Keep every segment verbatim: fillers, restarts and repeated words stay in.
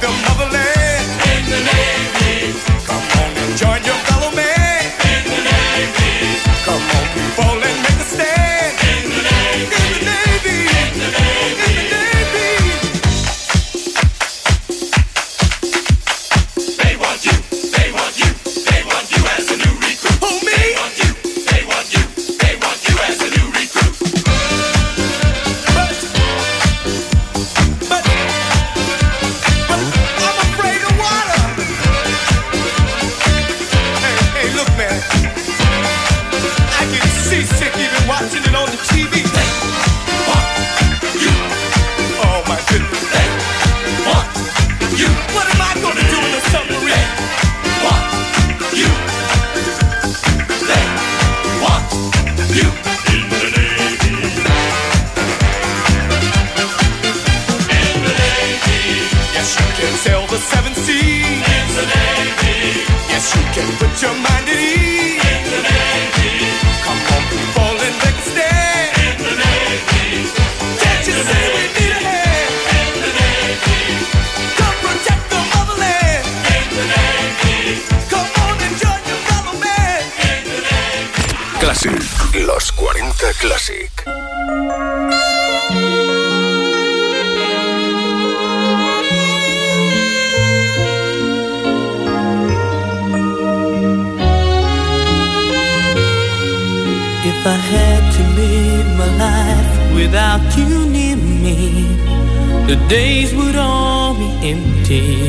the motherland. In the Navy. Come on and join your fellow man. In the Navy. Come on, people, and make a stand. In the Navy. In the Navy. In the Navy. In the Navy. They want you. They want you. They want you as a new recruit. Who, me? They want you. They want you. They want you as a new recruit. But, but, but I'm afraid of water. Hey, hey, look, man. I get seasick even watching it on the T V. They want you. Oh, my goodness. They want you. What am I going to do in the submarine? They want you. They want you. In the Navy. In the Navy. Yes, you can sail the seven seas. In the Navy. Yes, you can put your mind at ease. In the Navy. Come on, people, and make a stand. In the Navy. Can't you see we need a hand? In the Navy. Come protect the motherland. In the Navy. Come on and join your fellow man. In the Navy. Classic. Los cuarenta Classic. If I had to live my life without you near me, the days would all be empty.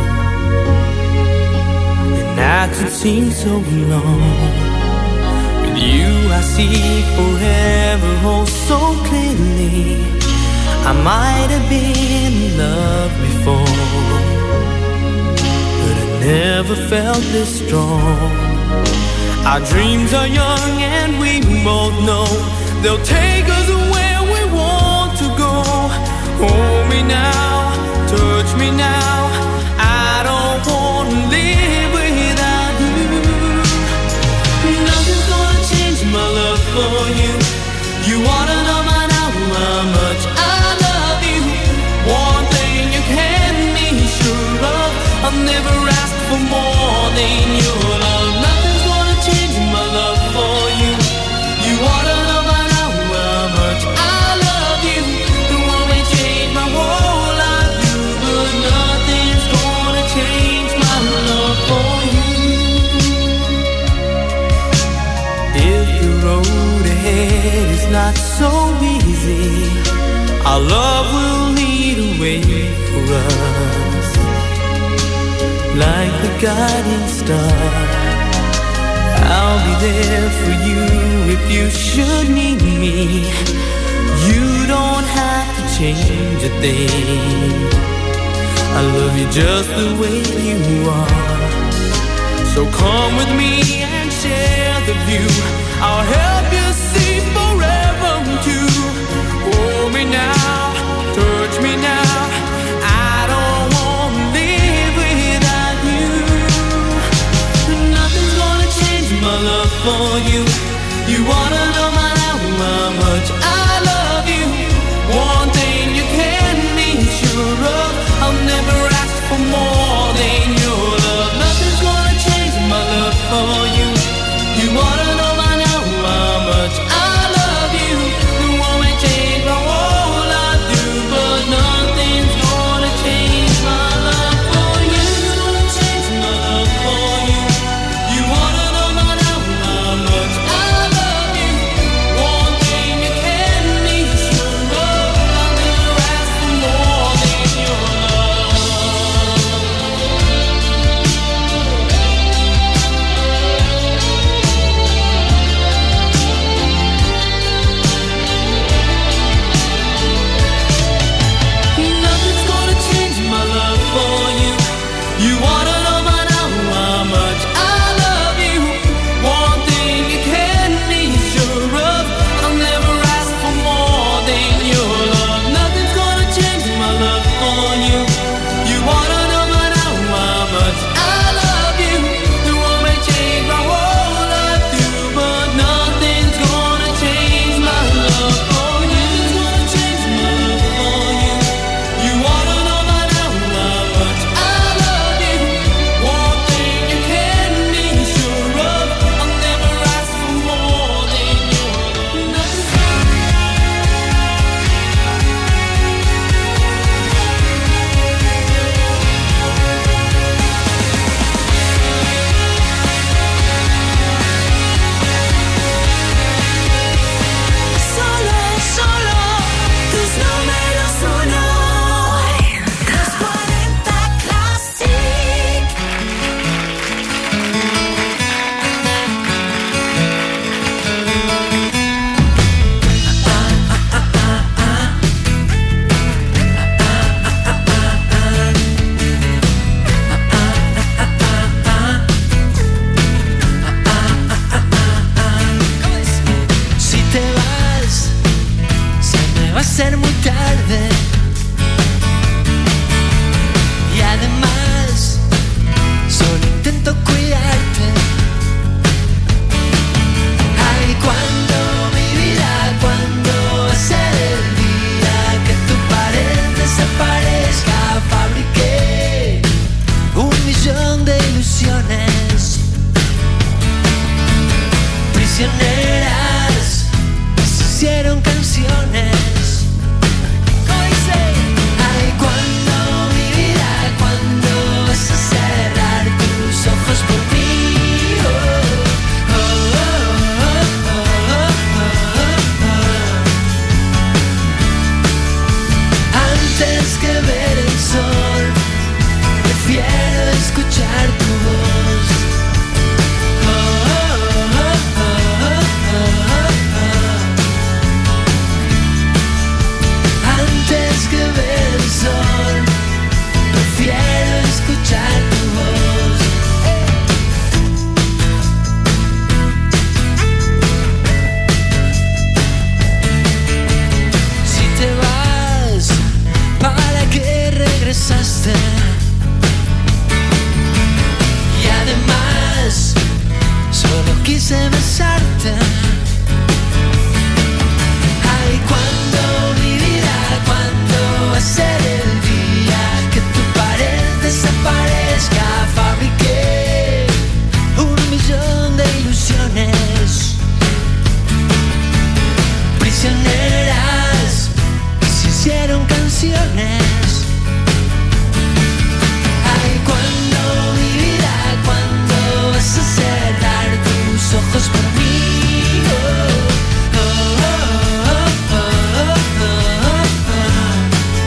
The nights would seem so long. With you I see forever oh so clearly. I might have been in love before, but I never felt this strong. Our dreams are young and we both know they'll take us where we want to go. Hold me now, touch me now. I don't want to live without you. Nothing's gonna change my love for you. You wanna know by now how much I love you. One thing you can be sure of, I'll never ask for more than your love. Nothing's gonna change my love for you. You wanna know by now how much I love you. You want me to change my whole life, you, but nothing's gonna change my love for you. If the road ahead is not so easy, our love will lead a way for us, like the guiding star. I'll be there for you if you should need me. You don't have to change a thing. I love you just the way you are. So come with me and share the view. I'll help you see forever too. Hold me now, touch me now. I don't want to live without you. Nothing's gonna change my love for you. You wanna know my now how much I love you. One thing you can be sure of, I'll never ask for more than your love. Nothing's gonna change my love for you. You wanna know my now how much escuchar tu voz. Si te vas, ¿para qué regresaste? Y además, solo quise besarte. Ay, cuando mi vida, cuando va a ser el día que tu pared desaparezca. Fabriqué un millón de ilusiones prisioneras que se hicieron canciones. Ay, cuando mi vida, cuando vas a cerrar tus ojos por mí. Oh, oh, oh, oh, oh, oh, oh.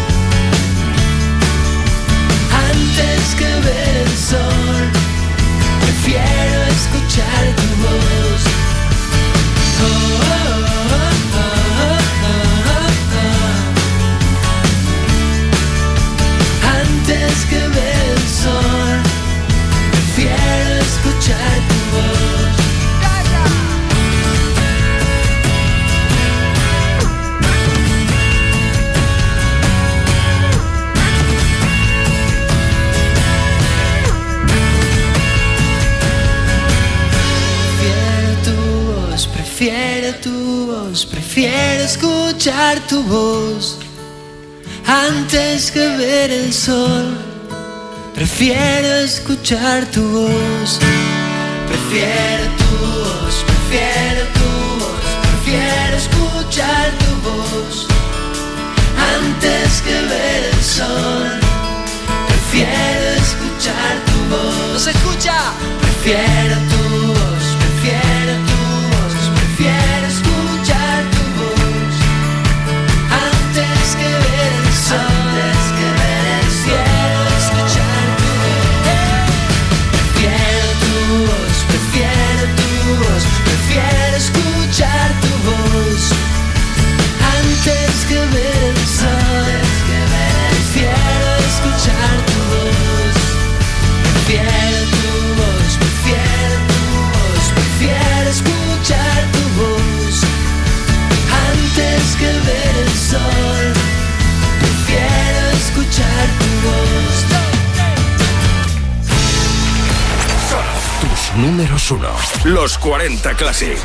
Antes que ver el sol, prefiero escuchar tu voz. Oh, oh, oh, oh, oh, oh, oh. Antes que ver el sol, prefiero escuchar tu voz. Prefiero tu voz, prefiero escuchar tu voz. Antes que ver el sol, prefiero escuchar tu voz. Prefiero tu voz, prefiero tu voz, prefiero escuchar tu voz. Antes que ver el sol, prefiero escuchar tu voz. ¿No se escucha? Prefiero tu voz, prefiero tu voz, prefiero escuchar tu voz. Antes que ver el sol, antes que ver el cielo, escuchar tu voz. Prefiero tu voz, prefiero tu voz, prefiero escuchar tu voz. Antes que ver el sol, prefiero escuchar tu voz. Prefiero tu voz, prefiero tu voz, prefiero escuchar tu voz. Antes que ver el sol, prefiero escuchar tu voz. Son tus números uno. Los cuarenta Classic.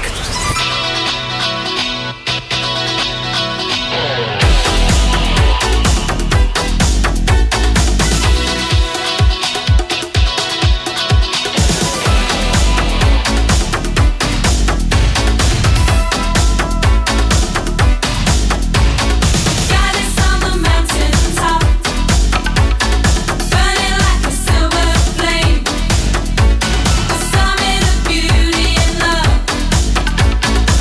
Beauty and love.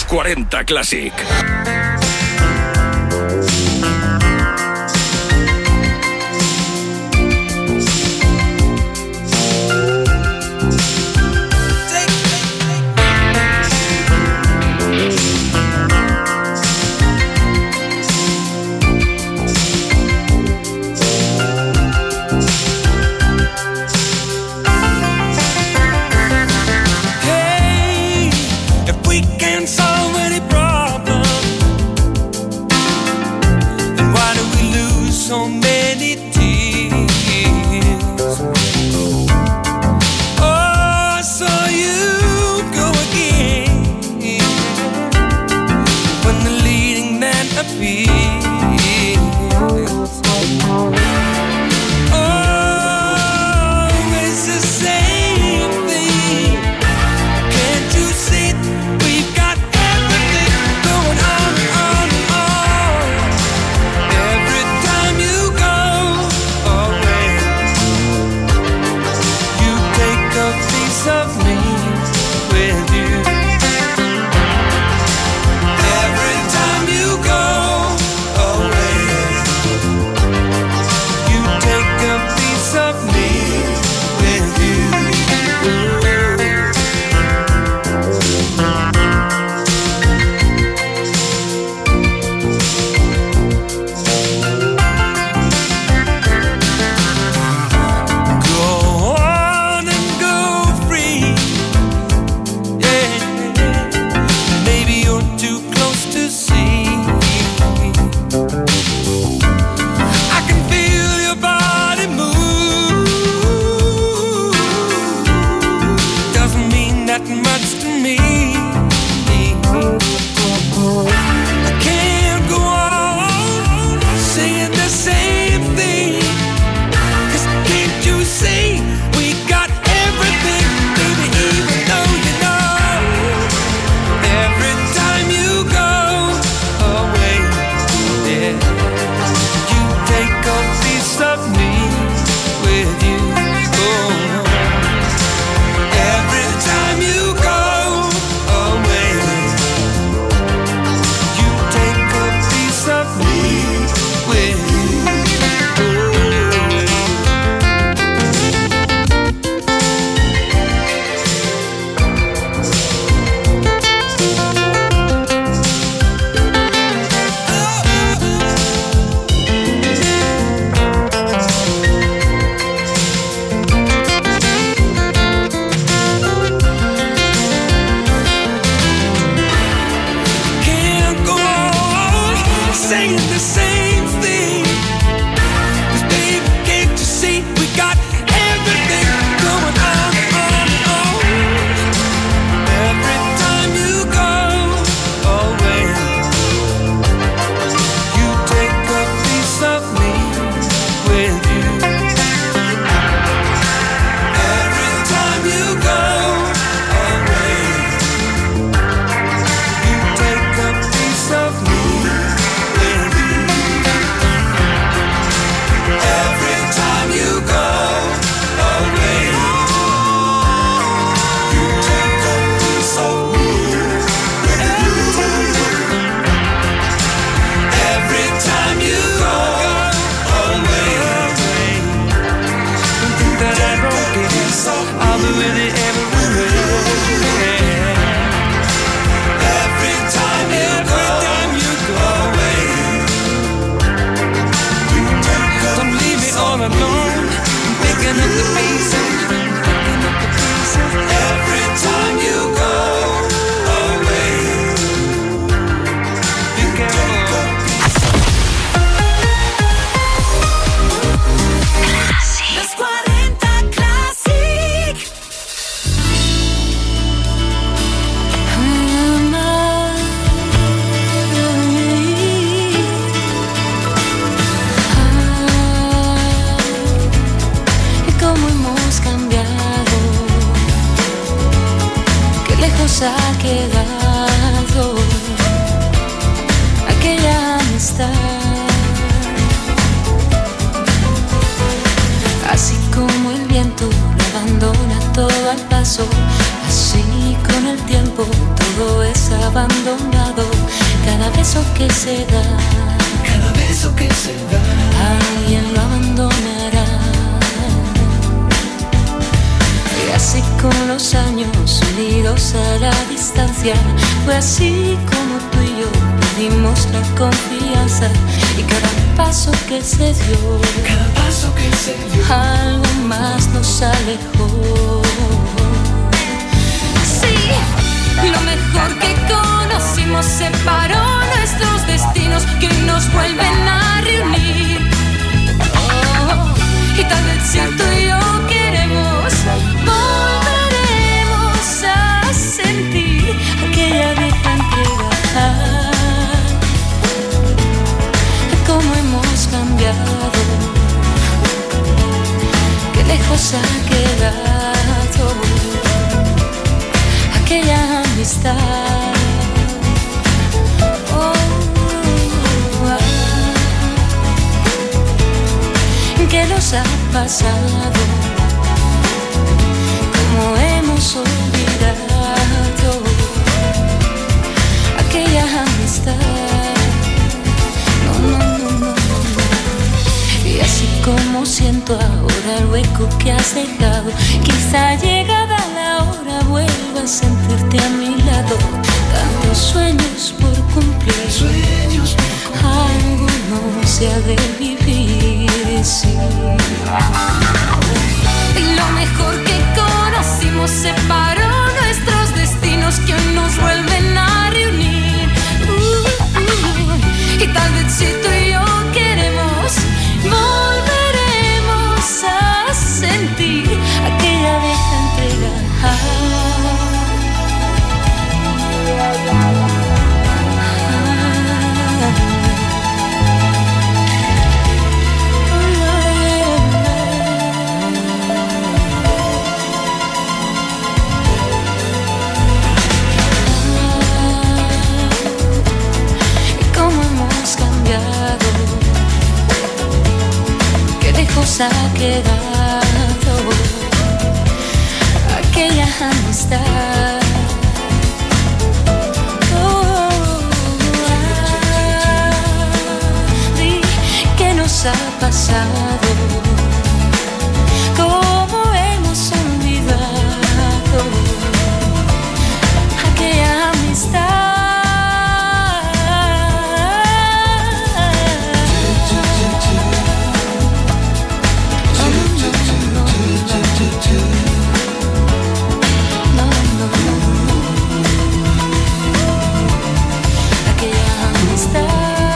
cuarenta Classic. Ha quedado aquella amistad, así como el viento abandona todo al paso, así con el tiempo todo es abandonado. se da, cada beso que se da, alguien lo abandonará. Y así con los años unidos a la distancia, fue así como tú y yo perdimos la confianza. Y cada paso que se dio, cada paso que se dio, algo más nos alejó. Sí, lo mejor que conocimos separó nuestros destinos que hoy nos vuelven a reunir. Oh, y tal vez si tú y yo queremos, volveremos a sentir aquella vieja entrega. Cómo hemos cambiado, qué lejos ha quedado aquella amistad. Oh, ah, ¿qué nos ha pasado? Cómo hemos olvidado aquella amistad. No, no, no, no, no. Y así como siento ahora el hueco que has dejado, quizá llegada la hora vuelva a sentirte a mi lado. Tantos sueños por cumplir, sueños por cumplir, algo no se ha de vivir, sí. Y lo mejor que conocimos separó nuestros destinos que hoy nos vuelven a reunir. Uh, uh, y tal vez si tú y yo queremos, volveremos a sentir aquella vieja entrega. Cómo hemos cambiado, qué lejos ha quedado aquella amistad. Ha pasado, cómo hemos olvidado aquella amistad. No, no, no, aquella amistad.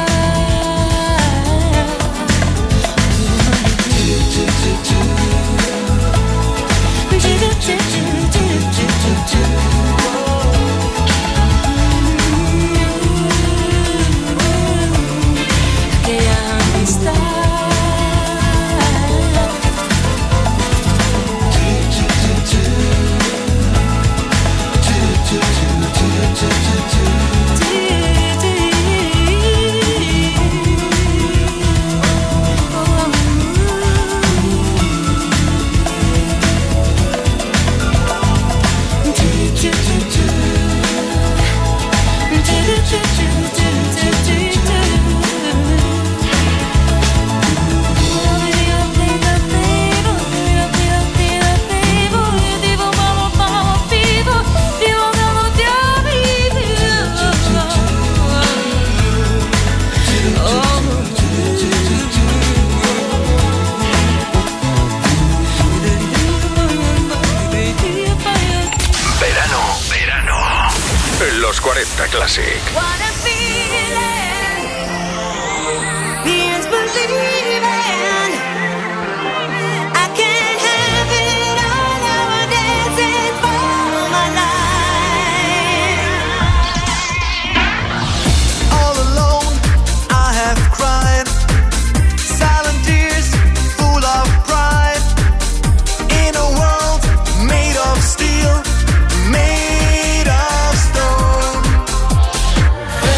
cuarenta Classic. Made of stone.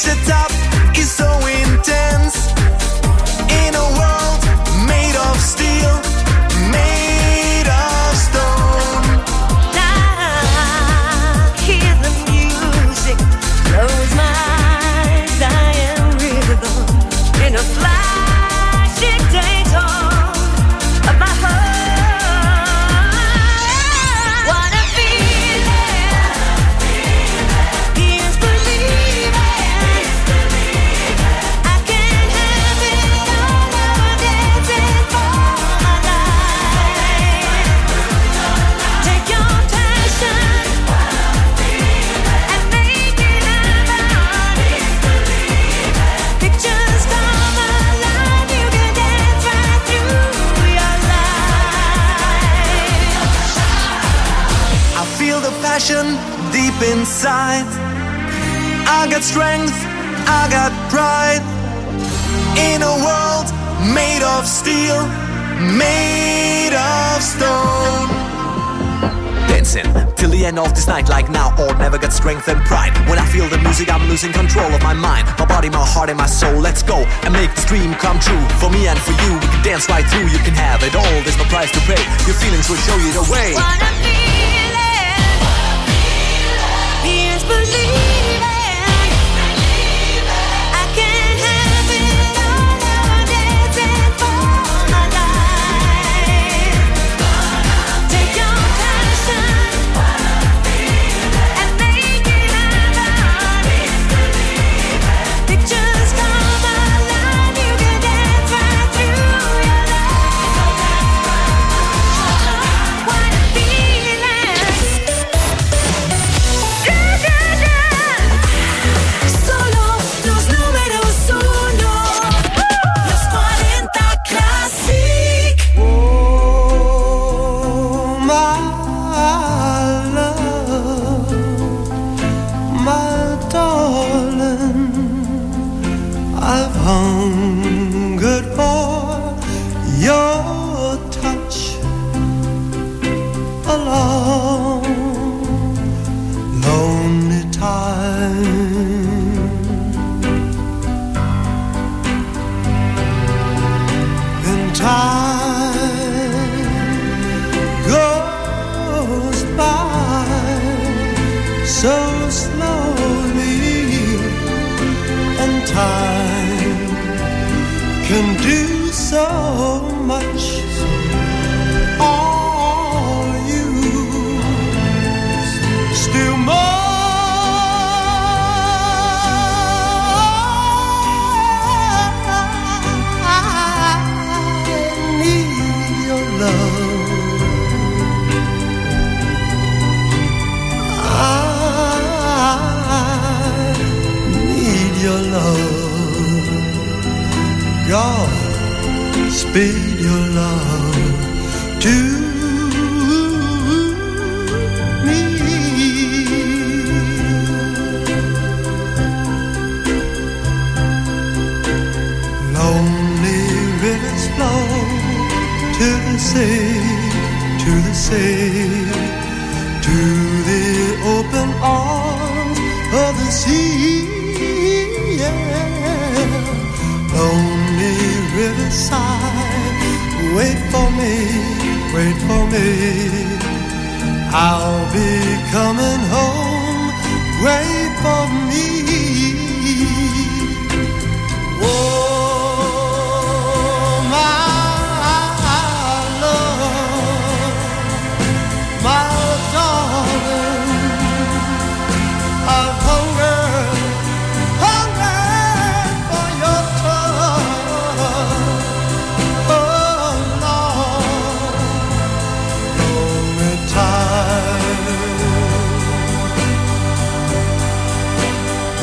the top is so intense. In a world made of steel, made of stone. I hear the music, close my eyes, I am rhythm in a flashing daytone of my heart. What a feeling, here's believing. I can have it all, I'm dancing for my life. Take your passion and make it alive. Pictures come alive, you can dance right through your life. I feel the passion deep inside. I got strength, I got pride. In a world made of steel, made of stone. Dancing till the end of this night, like now or never, got strength and pride. When I feel the music, I'm losing control of my mind, my body, my heart and my soul. Let's go and make this dream come true. For me and for you, we can dance right through. You can have it all, there's no price to pay. Your feelings will show you the way. What a feeling, here's believing. I can have it all, I'm dancing for my life. Take your passion and make it alive. Pictures come alive, you can dance right through your life. What a feeling. Yeah, yeah, yeah. Solo los números uno, los cuarenta Classic. Oh, my love, my darling, I've hungered for your touch a long, lonely time. And time goes by so slowly, and time can do so much. All you still more. I need your love. I need your love. God, speed your love to me. Lonely rivers flow to the sea, to the sea, to the open arms of the sea. Yeah. Lonely riverside, wait for me, wait for me. I'll be coming home, wait for me. Oh, my love, my darling, I've hungered, hungered for your touch. Oh, Lord, lonely time.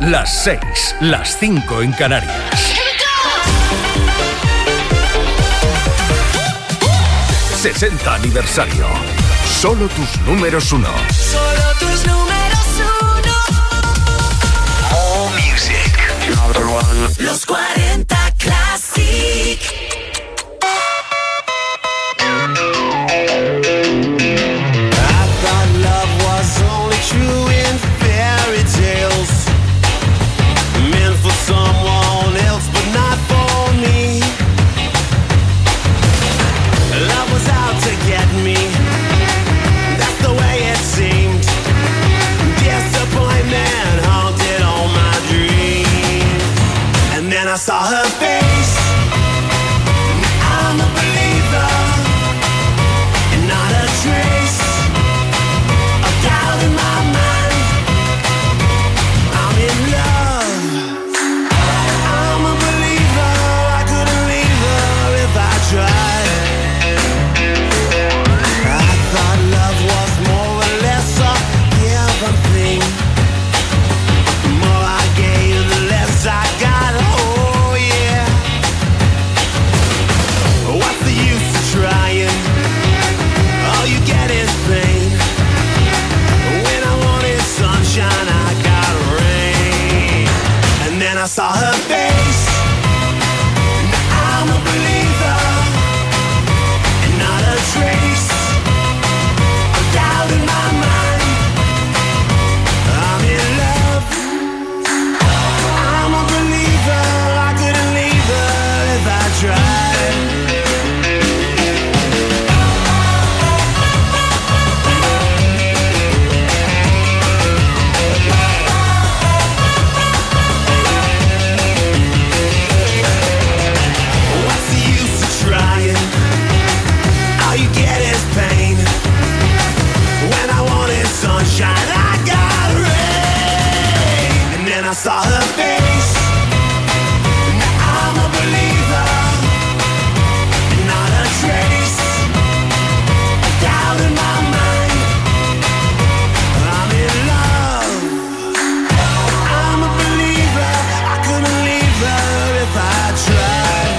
las seis, las cinco en Canarias. sesenta aniversario. Solo tus números uno. Solo tus números uno. All music. Los cuarenta Classic. I thought love was only true in fairy tales, meant for someone else but not for me. Love was out to get me, that's the way it seemed. Disappointment haunted all my dreams. And then I saw her face. I'm a believer, and not a trace of doubt in my mind. I'm in love, I'm a believer. I couldn't leave her if I tried. I thought love was more or less a given thing. The more I gave, the less I got. Oh yeah. What's the use of trying? All you get is pain. When I wanted sunshine, I got rain. And then I saw her face. Now I'm a believer, and not a trace of doubt in my mind. I'm in love, I'm a believer. I couldn't leave her if I tried. What's the use of trying? All you get is pain. When I wanted sunshine, I got rain. And then I saw her face. Now I'm a believer, and not a trace of doubt in my mind. I'm in love, I'm a believer. I couldn't leave her if I tried.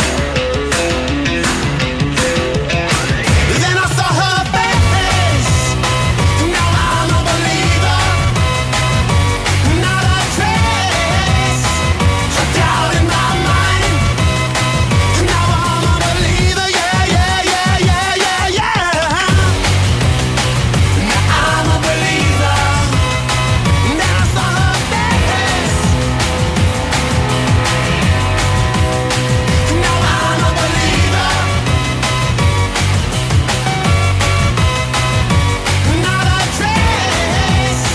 Then I saw her face. Now I'm a believer, not a trace of doubt in my mind. Now I'm a believer, yeah, yeah, yeah, yeah, yeah, yeah. Now I'm a believer. Then I saw her face. Now I'm a believer, not a trace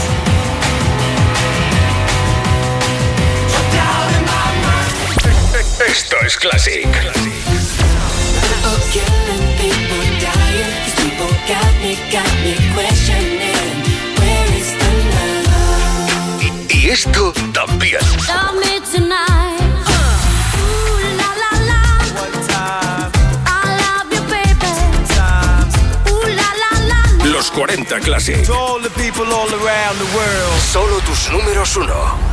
of doubt in my mind. Esto es Classic. People killing, people dying. These people got me, got me questioning. Where is the love? Y esto también. Love me tonight. Ooh, la, la, la. I love you, baby. Ooh, la, la, la. Los cuarenta Classic. To all the people all around the world. Solo tus números uno.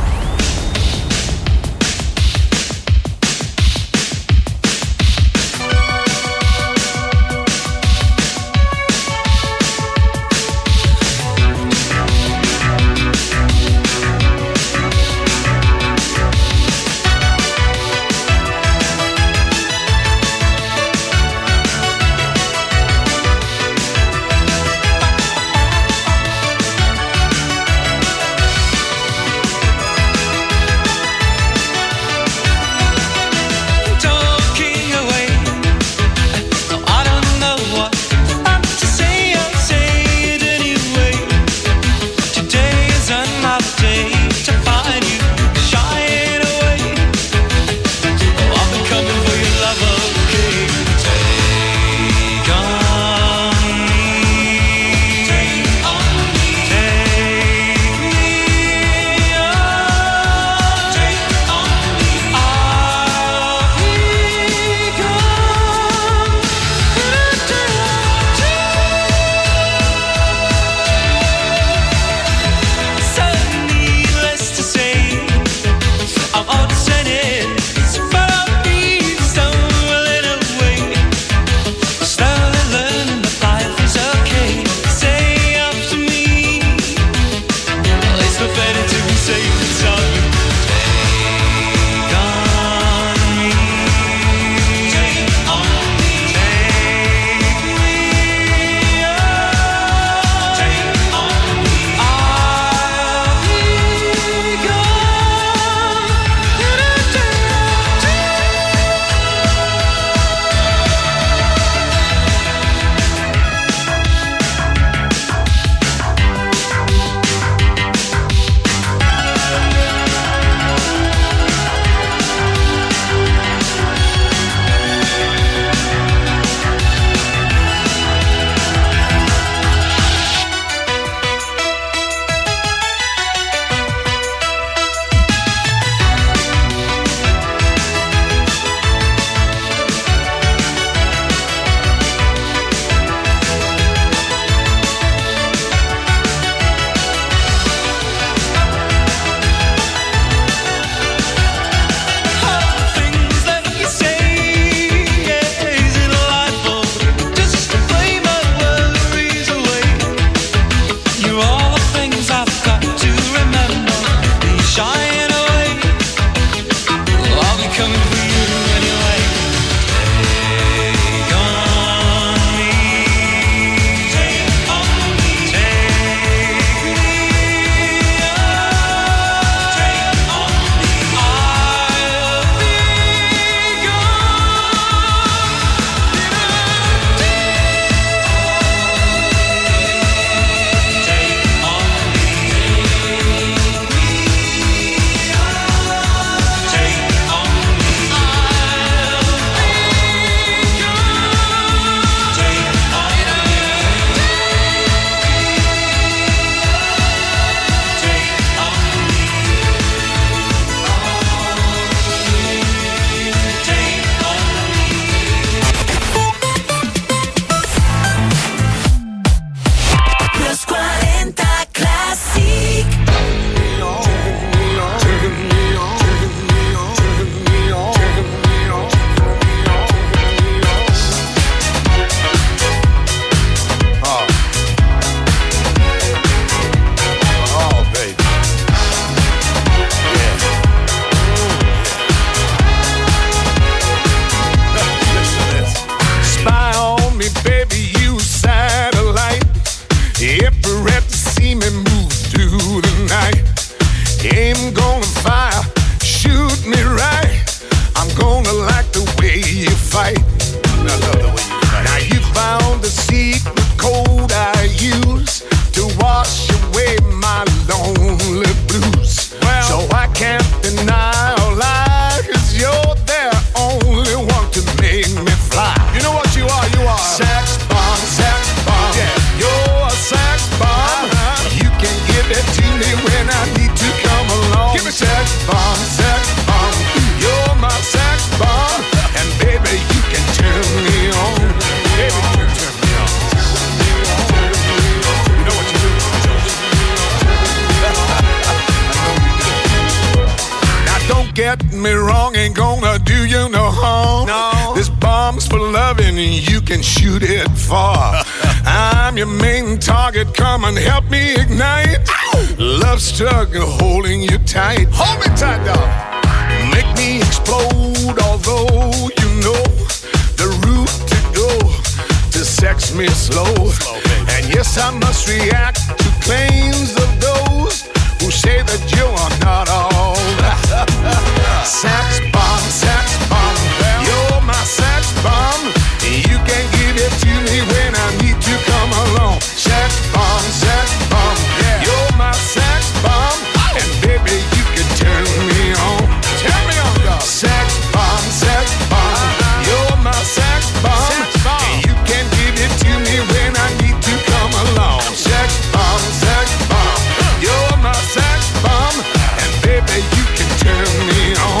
get me wrong, ain't gonna do you no harm. No. This bomb's for loving, you can shoot it far. I'm your main target, come and help me ignite. Ow! Love struggle holding you tight. Hold me tight, dog. Make me explode, although you know the route to go to sex me slow. slow and yes, I must react to claims of those who say that you are not all that. Sex bomb, sex bomb, you're my sex bomb. You can give it to me when I need to come along. Sex bomb, sex bomb, you're my sex bomb. And baby, you can turn me on. Turn me on, dog. Sex bomb, sex bomb, you're my sex bomb. And you can give it to me when I need to come along. Sex bomb, sex bomb, you're my sex bomb. And baby, you can turn me on.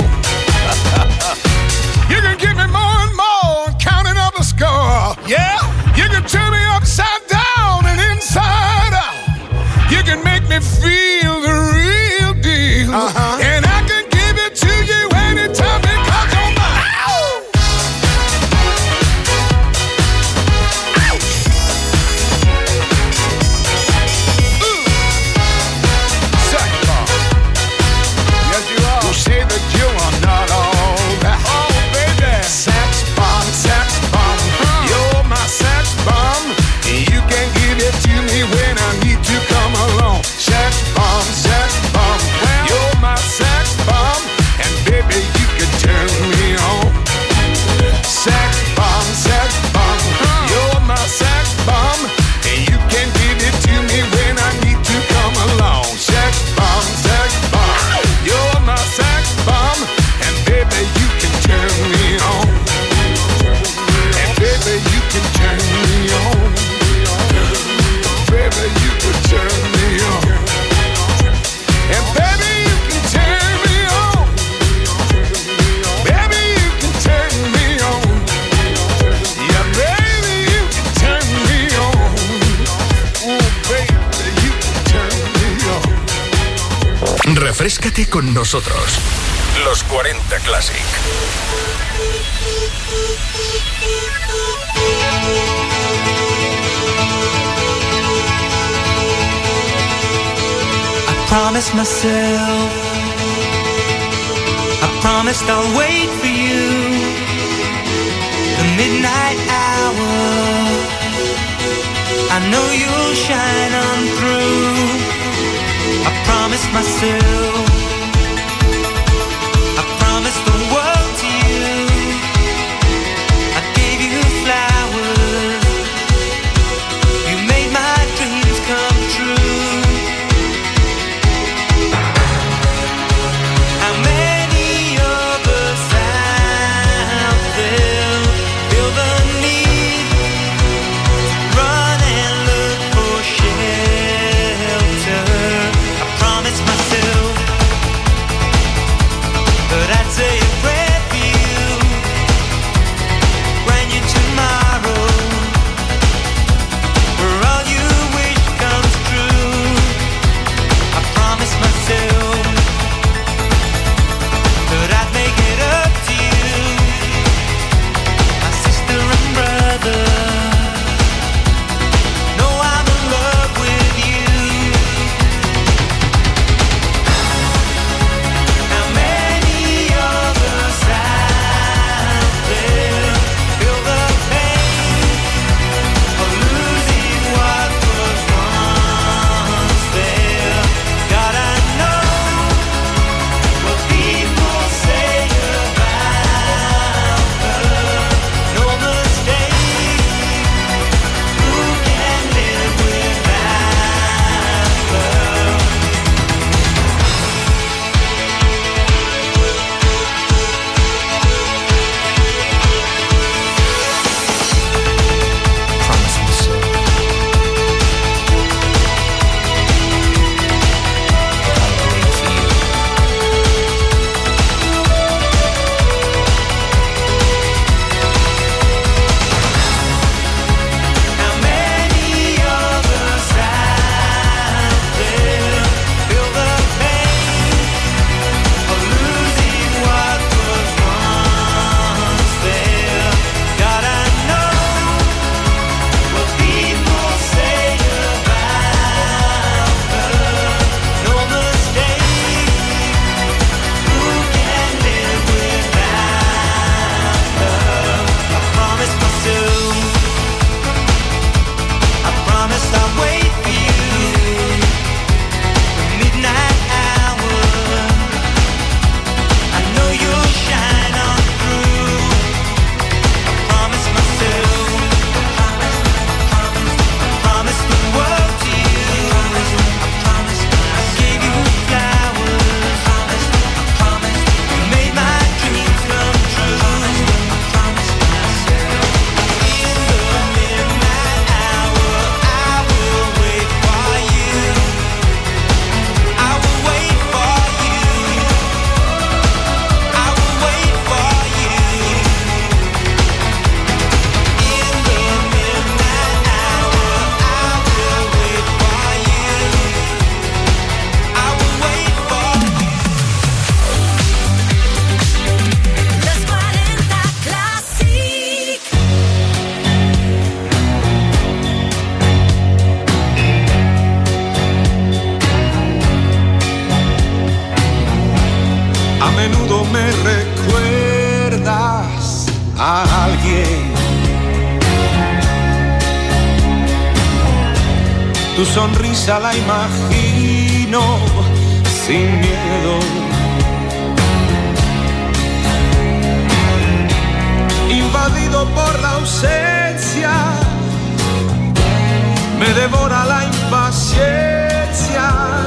You can give me more and more, counting up the score. Yeah, you can turn me upside down and inside out. You can make me feel the real deal. Uh-huh. And I can give it to you anytime because you're mine. Ow! Ouch! Ooh. Sex bomb. Yes, you are. Who say that you are not all that? Oh, baby. Sex bomb, sex bomb. Huh. You're my sex bomb. You can give it to me when I need to come along. Sex bomb, sex bomb. Well, you're my sex bomb. And baby, you can turn me on. Sex bomb, sex bomb. Huh. You're my sex bomb. And you can give it to me when I need to come along. Sex bomb, sex bomb. You're my sex bomb. And baby, you can turn me on. And baby, you can turn me on. Baby, you can turn me on. And baby, you can turn me on. Baby, you can turn me on. Yeah, baby, you can turn me on. Oh, baby, you can turn me on. Refréscate con nosotros. Los cuarenta Classic. Promised myself, I promised I'll wait for you. The midnight hour, I know you'll shine on through. I promised myself, I promised the world to you. I gave you flowers, you made my dreams come true. Myself Tu sonrisa la imagino sin miedo. Invadido por la ausencia, me devora la impaciencia.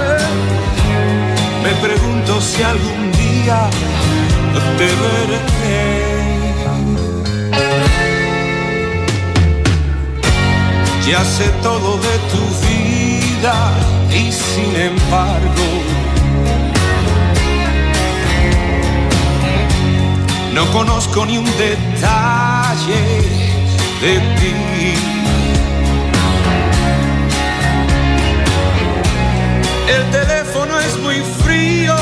Me pregunto si algún día te veré. Ya sé todo de tu vida y sin embargo no conozco ni un detalle de ti. El teléfono es muy frío,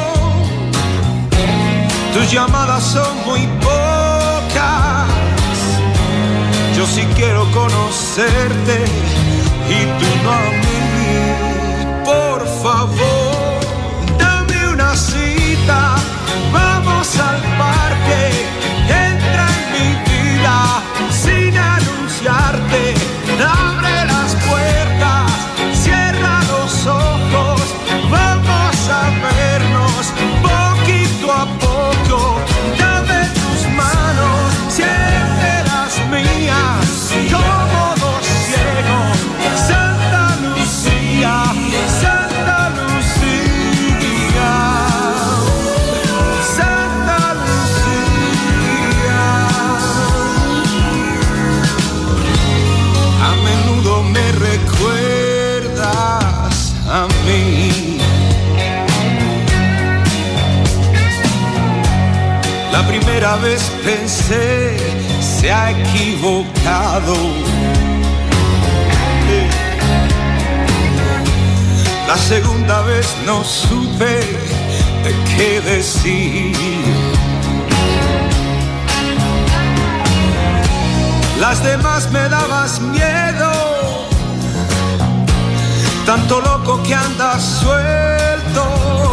tus llamadas son muy pocas. Yo sí quiero conocerte y tú no a mí. Por favor, dame una cita, vamos al parque, entra en mi vida sin anunciarte. Abre las puertas, cierra los ojos, vamos a vernos poquito a poco. Dame tus manos, siente las mías, como dos ciegos. Santa Lucía, Santa Lucía, Santa Lucía. A menudo me recuerdas a mí. La primera vez pensé, se ha equivocado. La segunda vez no supe qué decir. Las demás me dabas miedo, tanto loco que andas suelto.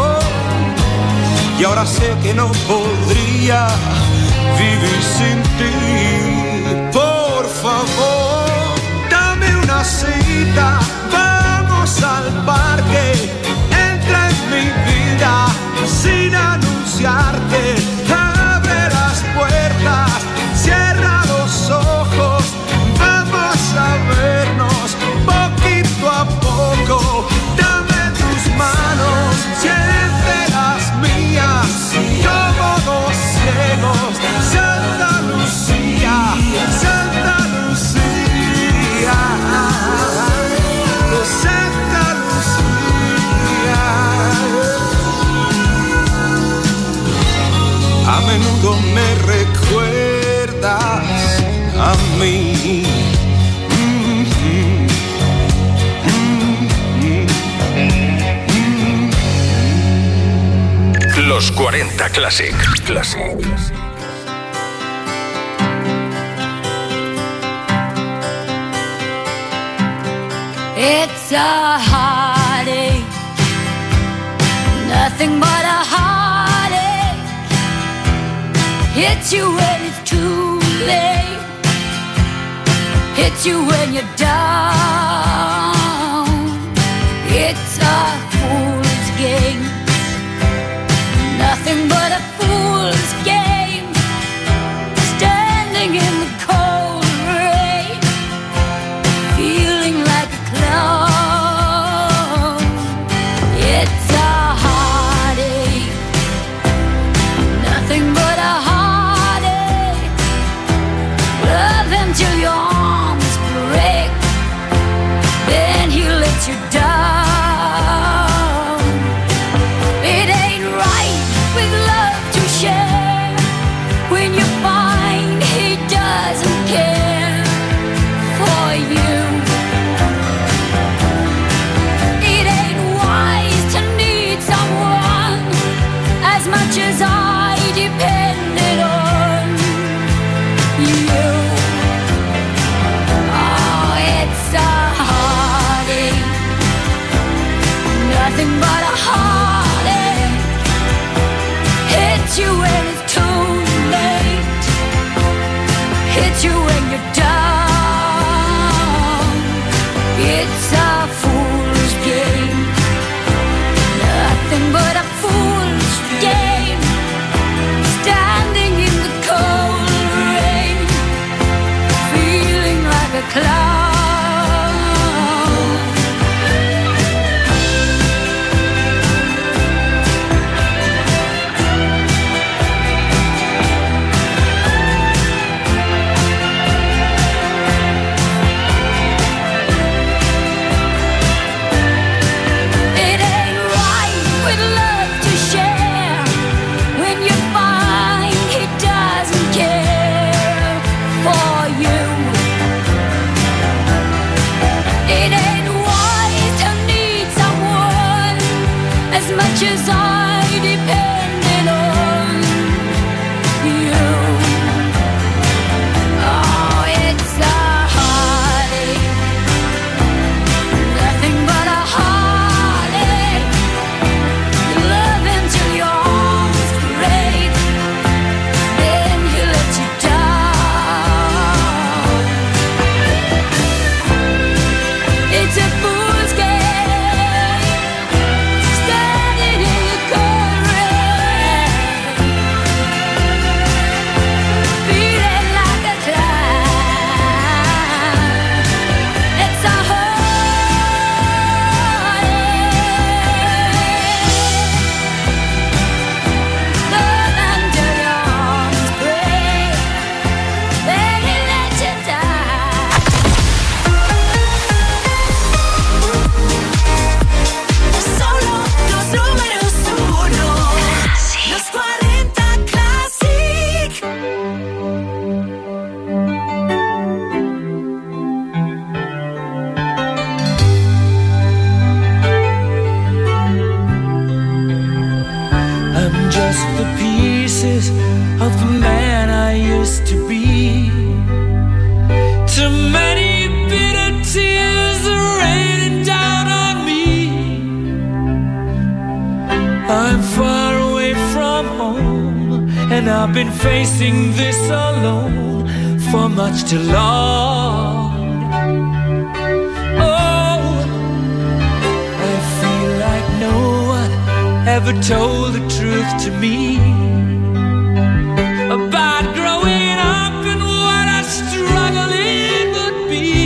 Y ahora sé que no podría vivir sin ti. Por favor, dame una cita, vamos al parque, entra en mi vida sin anunciarte. Abre las puertas, cierra los ojos, vamos a vernos poquito a poco. Dame tus manos, siente las mías, como dos ciegos. Santa Lucía, Santa Lucía, Santa Lucía. A menudo me recuerdas a mí. Los cuarenta Classic. Classic. It's a heartache, nothing but a heartache. Hits you when it's too late, hits you when you're down. It's a fool's game, nothing but a fool's game. Standing in the cold rain, feeling like a clown. It's a heartache, nothing but a heartache. Love until your arms break, of the man I used to be. Too many bitter tears are raining down on me. I'm far away from home, and I've been facing this alone for much too long. Oh, I feel like no one ever told the truth to me about growing up and what a struggle it would be.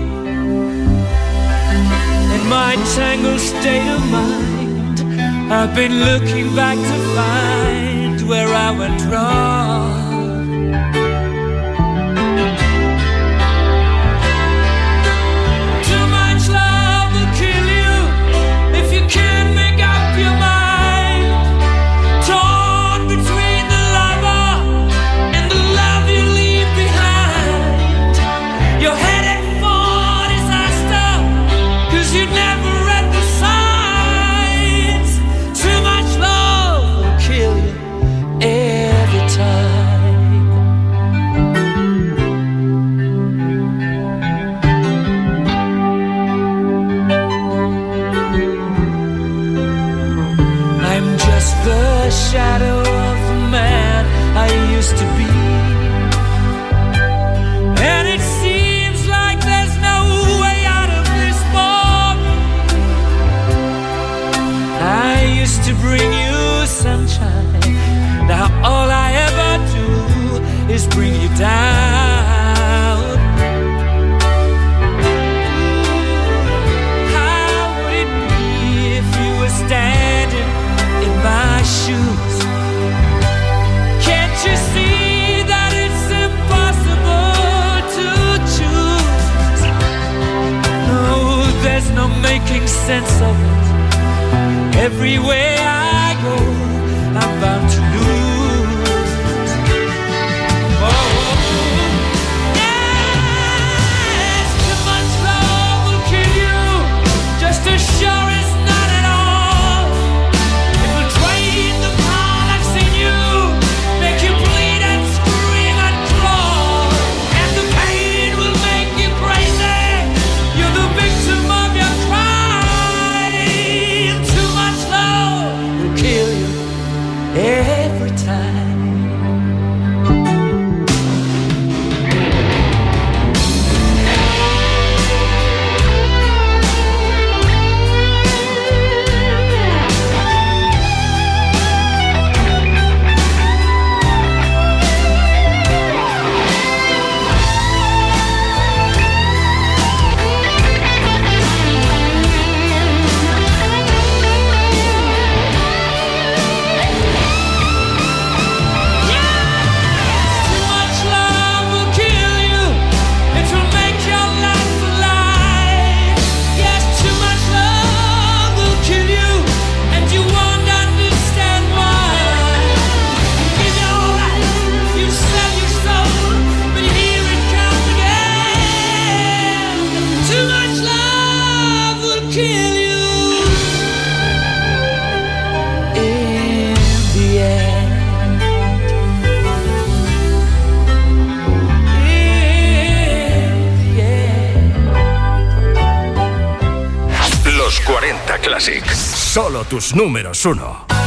In my tangled state of mind, I've been looking back to find where I went wrong. Too much love will kill you if you can't make up your mind. Torn between the lover and the love you leave behind. You're headed for disaster, 'cause you never read the signs. Too much love will kill you every time. I'm just the shadow of the man I used to be, and it seems like there's no way out of this for me. I used to bring you sunshine, now all I ever do is bring you down. How would it be if you were standing in my shoes? Can't you see that it's impossible to choose? No, there's no making sense of it. Everywhere I go, I'm bound to lose. Oh, yes, too much love will kill you, just as sure as not at all. It will drain the power that's in you, make you bleed and scream and crawl, and the pain will make you crazy. You're the victim of your crime. Too much love will kill you every time. Too much love will kill you, it will make your life a lie. Yes, too much love will kill you, and you won't understand why. You give your life, you sell your soul, but here it comes again. Too much love will kill you in the end. Los cuarenta Classic. Solo tus números uno.